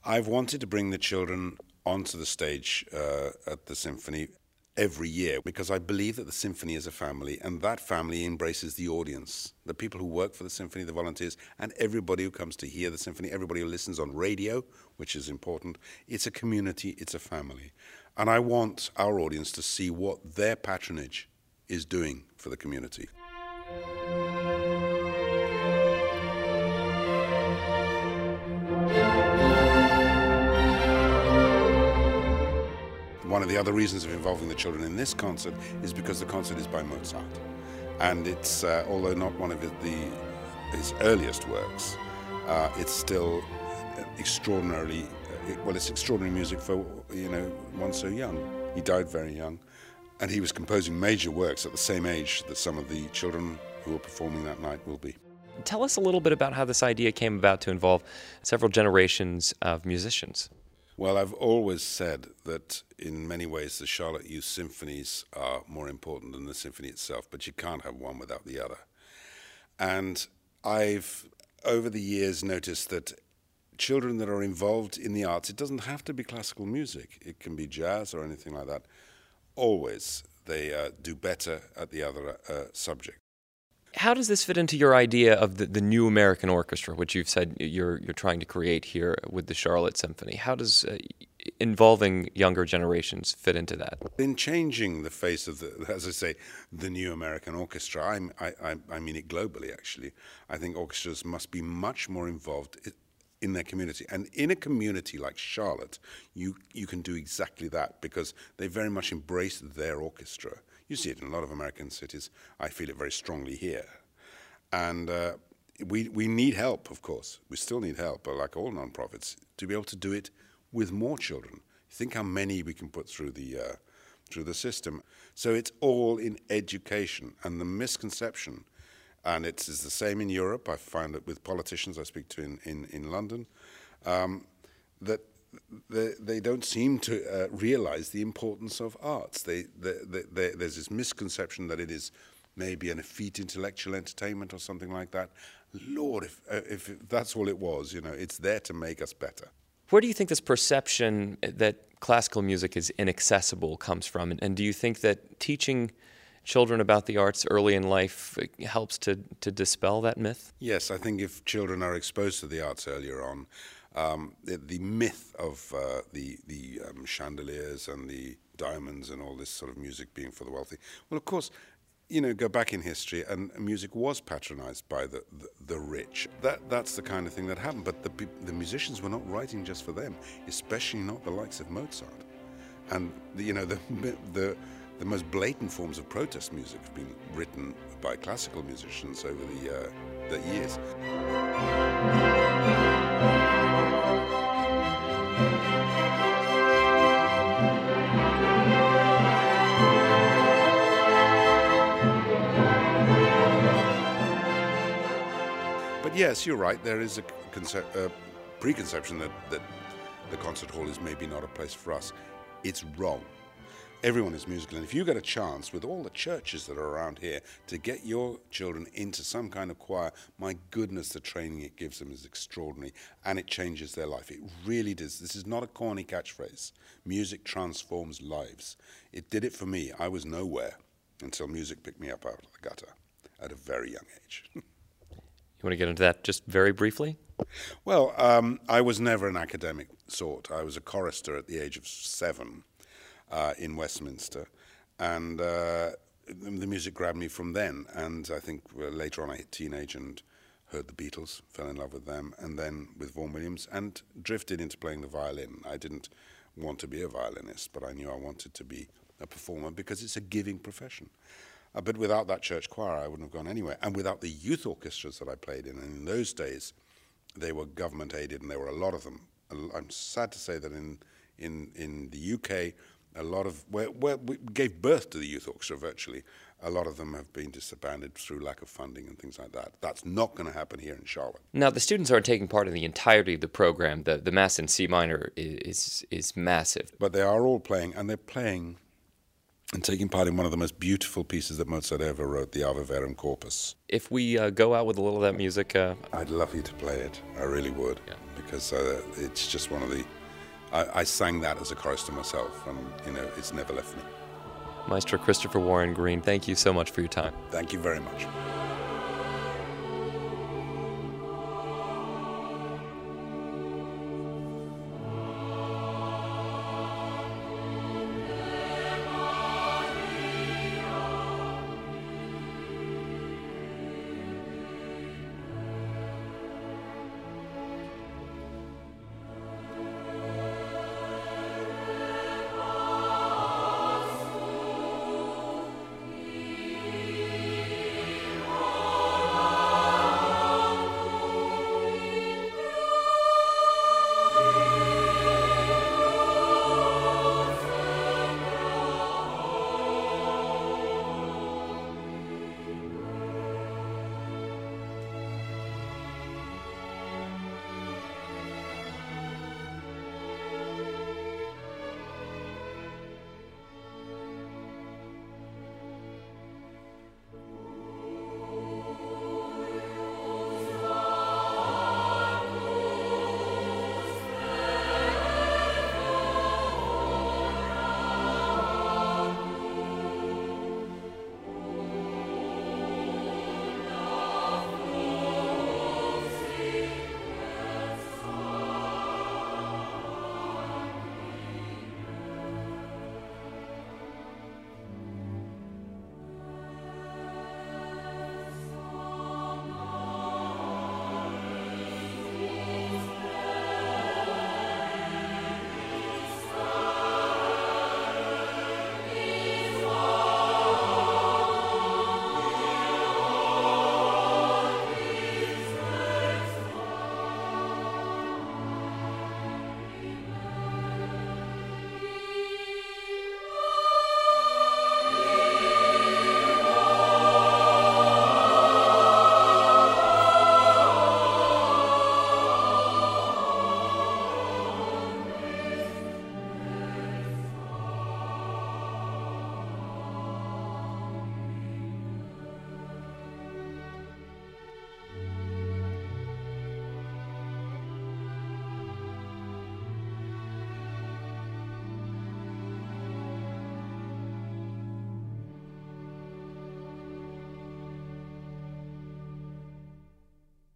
I've wanted to bring the children onto the stage at the symphony every year because I believe that the symphony is a family, and that family embraces the audience, the people who work for the symphony, the volunteers, and everybody who comes to hear the symphony, everybody who listens on radio, which is important. It's a community, it's a family. And I want our audience to see what their patronage is doing for the community. One of the other reasons of involving the children in this concert is because the concert is by Mozart. And it's, although not one of his earliest works, it's still extraordinarily, it's extraordinary music for, one so young. He died very young, and he was composing major works at the same age that some of the children who were performing that night will be. Tell us a little bit about how this idea came about to involve several generations of musicians. Well, I've always said that in many ways the Charlotte Youth Symphonies are more important than the symphony itself, but you can't have one without the other. And I've, over the years, noticed that children that are involved in the arts, it doesn't have to be classical music, it can be jazz or anything like that, always they do better at the other subject. How does this fit into your idea of the new American orchestra, which you've said you're trying to create here with the Charlotte Symphony? How does involving younger generations fit into that? In changing the face of as I say, the new American orchestra, I mean it globally actually. I think orchestras must be much more involved in their community. And in a community like Charlotte, you can do exactly that because they very much embrace their orchestra. You see it in a lot of American cities. I feel it very strongly here. And we need help, of course. We still need help, like all nonprofits, to be able to do it with more children. Think how many we can put through the system. So it's all in education. And the misconception, and it's the same in Europe, I find it with politicians I speak to in London, that they don't seem to realize the importance of arts. There's this misconception that it is maybe an effete intellectual entertainment or something like that. Lord, if that's all it was, it's there to make us better. Where do you think this perception that classical music is inaccessible comes from? And do you think that teaching children about the arts early in life helps to dispel that myth? Yes, I think if children are exposed to the arts earlier on, the myth of the chandeliers and the diamonds and all this sort of music being for the wealthy. Well, of course, go back in history, and music was patronized by the rich. That's the kind of thing that happened. But the musicians were not writing just for them, especially not the likes of Mozart. And the most blatant forms of protest music have been written by classical musicians over the years. But yes, you're right. There is a preconception that the concert hall is maybe not a place for us. It's wrong. Everyone is musical, and if you get a chance with all the churches that are around here to get your children into some kind of choir, my goodness, the training it gives them is extraordinary, and it changes their life. It really does. This is not a corny catchphrase. Music transforms lives. It did it for me. I was nowhere until music picked me up out of the gutter at a very young age. You want to get into that just very briefly? Well, I was never an academic sort. I was a chorister at the age of 7. In Westminster, and the music grabbed me from then. And I think later on I hit teenage and heard the Beatles, fell in love with them, and then with Vaughan Williams, and drifted into playing the violin. I didn't want to be a violinist, but I knew I wanted to be a performer because it's a giving profession. But without that church choir, I wouldn't have gone anywhere. And without the youth orchestras that I played in, and in those days, they were government aided, and there were a lot of them. I'm sad to say that in the UK, a lot of where we gave birth to the youth orchestra virtually, a lot of them have been disbanded through lack of funding and things like that. That's not going to happen here in Charlotte. Now, the students aren't taking part in the entirety of the program. The Mass in C minor is massive. But they are all playing, and they're playing and taking part in one of the most beautiful pieces that Mozart ever wrote, the Ave Verum Corpus. If we go out with a little of that music, I'd love you to play it. I really would, Yeah. because it's just one of the. I sang that as a chorus to myself, and it's never left me. Maestro Christopher Warren Green, thank you so much for your time. Thank you very much.